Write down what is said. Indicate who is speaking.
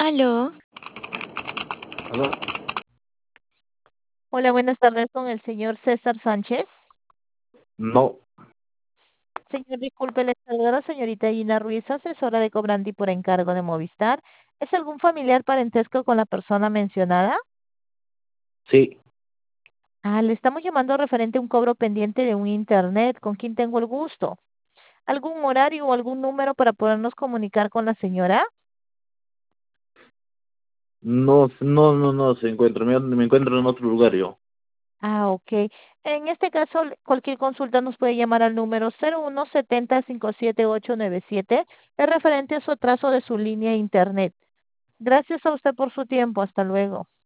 Speaker 1: Aló,
Speaker 2: Aló.
Speaker 1: Hola, buenas tardes con el señor César Sánchez.
Speaker 2: No,
Speaker 1: Señor, disculpe, le saluda la señorita Gina Ruiz, asesora de Cobranti por encargo de Movistar. ¿Es algún familiar parentesco con la persona mencionada?
Speaker 2: sí,
Speaker 1: Le estamos llamando referente a un cobro pendiente de un internet. ¿Con quién tengo el gusto? ¿Algún horario o algún número para podernos comunicar con la señora?
Speaker 2: no se encuentra, me encuentro en otro lugar yo.
Speaker 1: Ok. En este caso, cualquier consulta nos puede llamar al número 0170-57897. Es referente a su atraso de su línea de internet. Gracias a usted por su tiempo. Hasta luego.